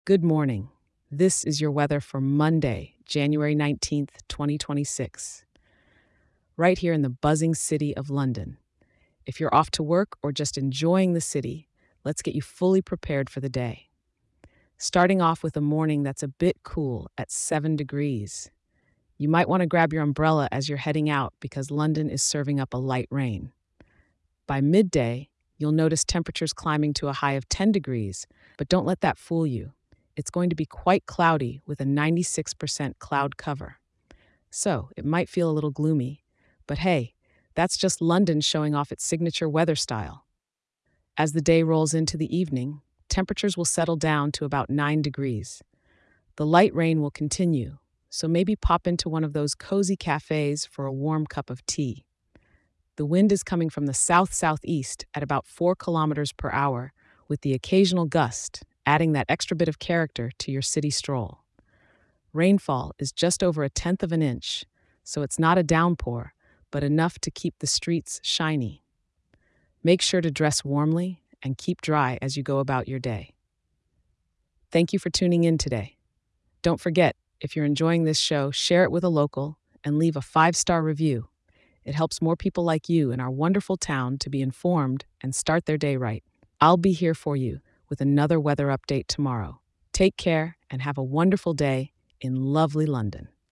Good morning. This is your weather for Monday, January 19th, 2026, right here in the buzzing city of London. If you're off to work or just enjoying the city, let's get you fully prepared for the day. Starting off with a morning that's a bit cool at 7 degrees. You might want to grab your umbrella as you're heading out because London is serving up a light rain. By midday, you'll notice temperatures climbing to a high of 10 degrees, but don't let that fool you. It's going to be quite cloudy with a 96% cloud cover. So it might feel a little gloomy, but hey, that's just London showing off its signature weather style. As the day rolls into the evening, temperatures will settle down to about 9 degrees. The light rain will continue, so maybe pop into one of those cozy cafes for a warm cup of tea. The wind is coming from the south-southeast at about 4 kilometers per hour, with the occasional gust, adding that extra bit of character to your city stroll. Rainfall is just over a tenth of an inch, so it's not a downpour, but enough to keep the streets shiny. Make sure to dress warmly and keep dry as you go about your day. Thank you for tuning in today. Don't forget, if you're enjoying this show, share it with a local and leave a 5-star review. It helps more people like you in our wonderful town to be informed and start their day right. I'll be here for you with another weather update tomorrow. Take care and have a wonderful day in lovely London.